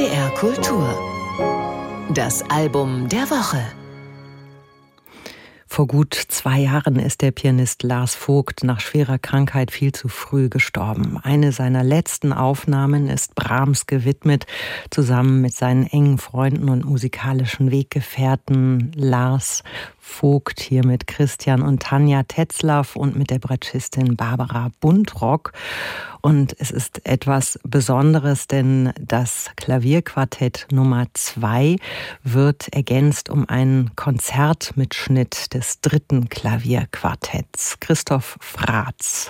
NDR Kultur. Das Album der Woche. Vor gut 2 Jahren ist der Pianist Lars Vogt nach schwerer Krankheit viel zu früh gestorben. Eine seiner letzten Aufnahmen ist Brahms gewidmet, zusammen mit seinen engen Freunden und musikalischen Weggefährten Lars Vogt, hier mit Christian und Tanja Tetzlaff und mit der Bratschistin Barbara Buntrock. Und es ist etwas Besonderes, denn das Klavierquartett Nummer 2 wird ergänzt um einen Konzertmitschnitt des 3. Klavierquartetts. Christoph Fraatz.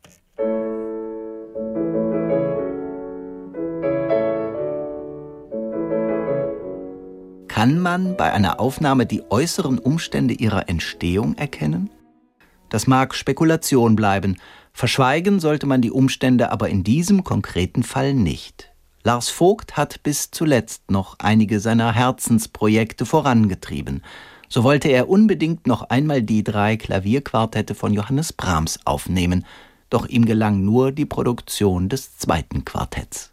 Kann man bei einer Aufnahme die äußeren Umstände ihrer Entstehung erkennen? Das mag Spekulation bleiben. Verschweigen sollte man die Umstände aber in diesem konkreten Fall nicht. Lars Vogt hat bis zuletzt noch einige seiner Herzensprojekte vorangetrieben. So wollte er unbedingt noch einmal die 3 Klavierquartette von Johannes Brahms aufnehmen. Doch ihm gelang nur die Produktion des 2. Quartetts.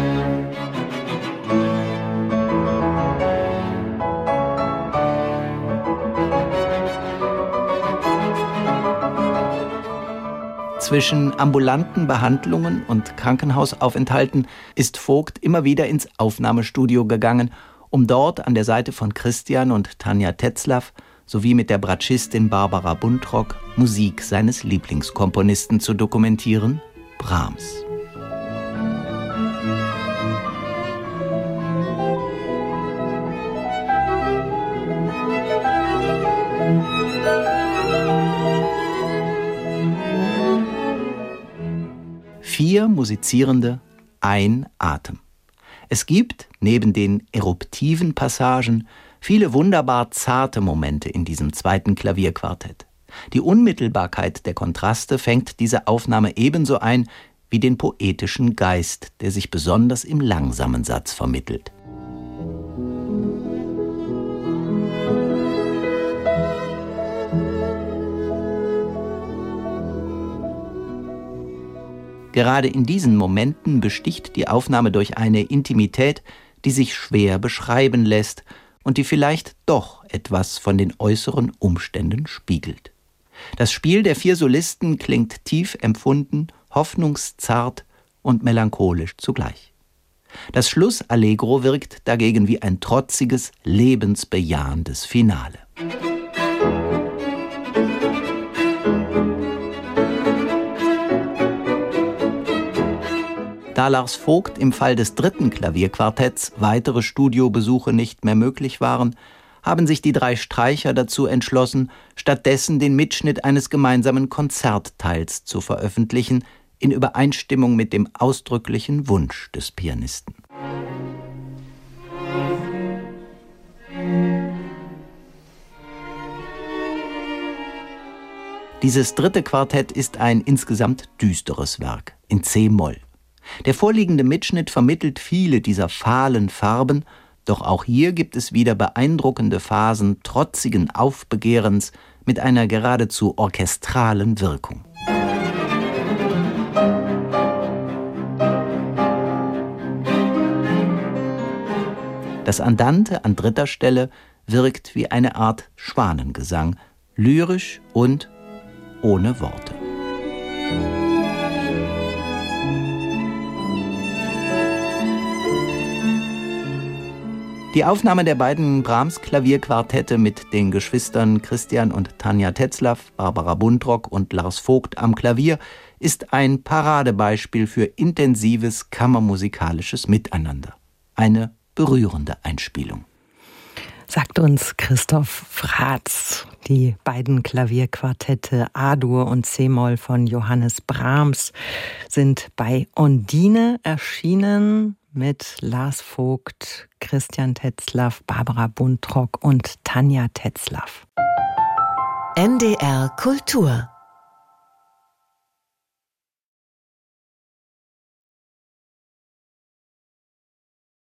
Zwischen ambulanten Behandlungen und Krankenhausaufenthalten ist Vogt immer wieder ins Aufnahmestudio gegangen, um dort an der Seite von Christian und Tanja Tetzlaff sowie mit der Bratschistin Barbara Buntrock Musik seines Lieblingskomponisten zu dokumentieren, Brahms. Vier Musizierende, ein Atem. Es gibt, neben den eruptiven Passagen, viele wunderbar zarte Momente in diesem 2. Klavierquartett. Die Unmittelbarkeit der Kontraste fängt diese Aufnahme ebenso ein wie den poetischen Geist, der sich besonders im langsamen Satz vermittelt. Gerade in diesen Momenten besticht die Aufnahme durch eine Intimität, die sich schwer beschreiben lässt und die vielleicht doch etwas von den äußeren Umständen spiegelt. Das Spiel der 4 Solisten klingt tief empfunden, hoffnungszart und melancholisch zugleich. Das Schlussallegro wirkt dagegen wie ein trotziges, lebensbejahendes Finale. Da Lars Vogt im Fall des 3. Klavierquartetts weitere Studiobesuche nicht mehr möglich waren, haben sich die 3 Streicher dazu entschlossen, stattdessen den Mitschnitt eines gemeinsamen Konzertteils zu veröffentlichen, in Übereinstimmung mit dem ausdrücklichen Wunsch des Pianisten. Dieses 3. Quartett ist ein insgesamt düsteres Werk in C-Moll. Der vorliegende Mitschnitt vermittelt viele dieser fahlen Farben, doch auch hier gibt es wieder beeindruckende Phasen trotzigen Aufbegehrens mit einer geradezu orchestralen Wirkung. Das Andante an 3. Stelle wirkt wie eine Art Schwanengesang, lyrisch und ohne Worte. Die Aufnahme der beiden Brahms-Klavierquartette mit den Geschwistern Christian und Tanja Tetzlaff, Barbara Buntrock und Lars Vogt am Klavier ist ein Paradebeispiel für intensives kammermusikalisches Miteinander. Eine berührende Einspielung. Sagt uns Christoph Fraatz. Die beiden Klavierquartette A-Dur und C-Moll von Johannes Brahms sind bei Ondine erschienen mit Lars Vogt, Christian Tetzlaff, Barbara Buntrock und Tanja Tetzlaff. NDR Kultur